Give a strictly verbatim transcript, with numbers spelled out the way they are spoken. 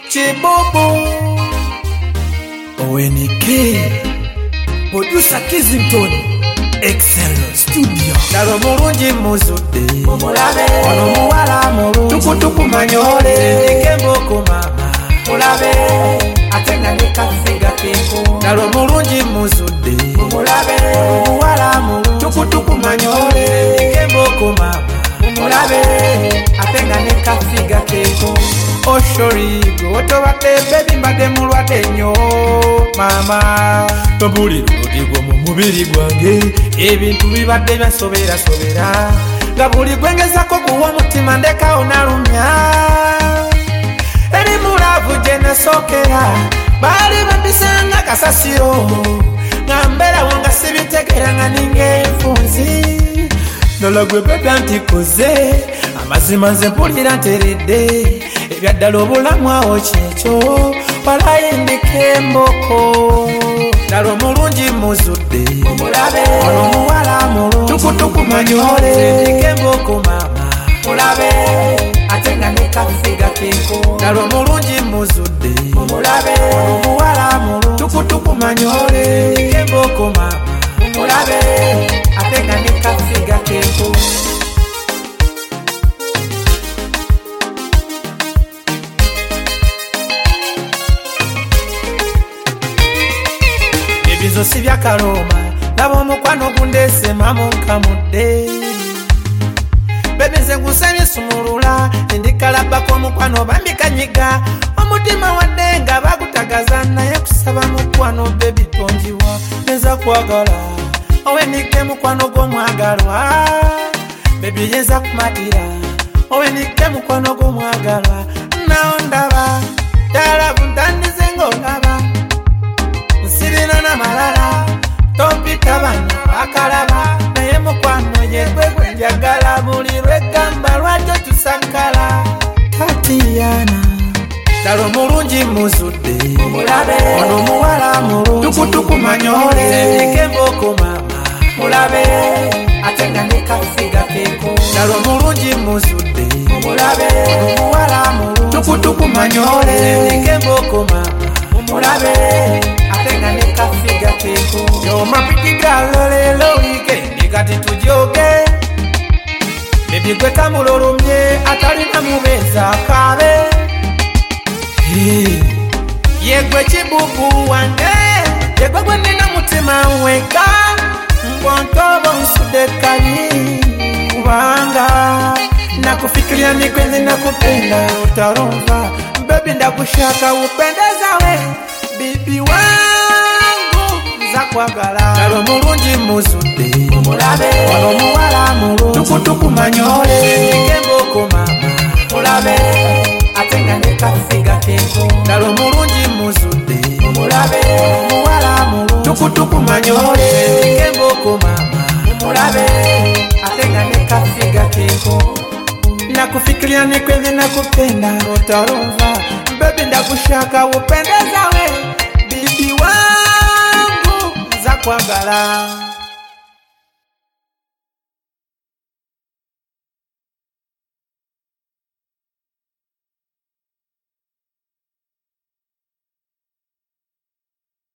Chibobo Owenike Producer Kizington Excel Studio Dalo mulungi muzude Mulabe Ono muwala mulungi Tukutuku manyole Ikemboko mama Mulabe Atenga nikafiga keko Dalo mulungi muzude Mulabe Ono muwala mulungi Tukutuku manyole Ikemboko mama Mulabe Atenga nikafiga keko Oshori Goto wate baby mbade mulwate nyo Mama Tabuli Rodigwa mu mubiri gwange Ebintu bibadde byasobera sobera Gabuli gwengeza ko kuwa mutima ndeka onalumya Eri mulavu jene sokera Bali babisanga kasasiro Ngambera wanga sibitegera nga ninge funzi Nolagwe bebe antikoze Amazima nze mpulira nteredde Ebyaddala obulamu awo kyekyo Walayindika emboko Dalo mulungi muzudde Mulabe Ono muwala mulungi Tukutuku manyole Ikemboko mama Mulabe Atenga nikafiga keko Dalo mulungi muzudde Mulabe Ono muwala mulungi Tukutuku manyole Ikemboko mama Mulabe Atenga nikafiga keko Bizo sivya karoma Nabo mukwano gundese mamuka mudde Bebe nze ngusabye sumulula Ndikalaba kwa mukwano bambika nyiga Omutima wadenga bagutagaza naye kusaba mukwano baby tonjiwa Neza kwagala Owenike mukwano gomwagalwa Baby yeza kumatira Owenike mukwano gomwagalwa Naondaba Tarabu ntandize ngolaba Sirina na malala Topita bana bakalaba Naye mukwano yegwe gwenjagala Buli lwegamba lwajjo tusakala Tatiana Dalo mulungi muzudde Mulabe Ono muwala mulungi Tukutuku manyole Ikemboko mama Mulabe Atenga nikafiga keko Dalo mulungi muzudde Mulabe Ono muwala mulungi Tukutuku manyole Ikemboko mama Mulabe Atenga nikafiga keko Yo mapiti galo lelo weekend Kati tujoge Baby gwe kamulolumye Atalina mubeza kabe hey. Yegwe chibubu wange Yegwe gwe nina mutima weka Mbontobo nsudekani Kubanga Nakufikiria mikwenzi nakupenda Utarumva Baby ndakushaka upendeza we Bibi wangu Zakwagala Dalo mulungi muzudde Mulabe Ono muwala mulungi Tukutuku manyole Ikemboko mama Mulabe Atenga nikafiga keko Dalo mulungi muzudde Mulabe Ono muwala mulungi Tukutuku manyole Ikemboko mama Mulabe Atenga nikafiga keko Nakufikiria nikwenzi nakupenda Utarumva Baby ndakushaka upendeza we Bibi wangu Zakwagala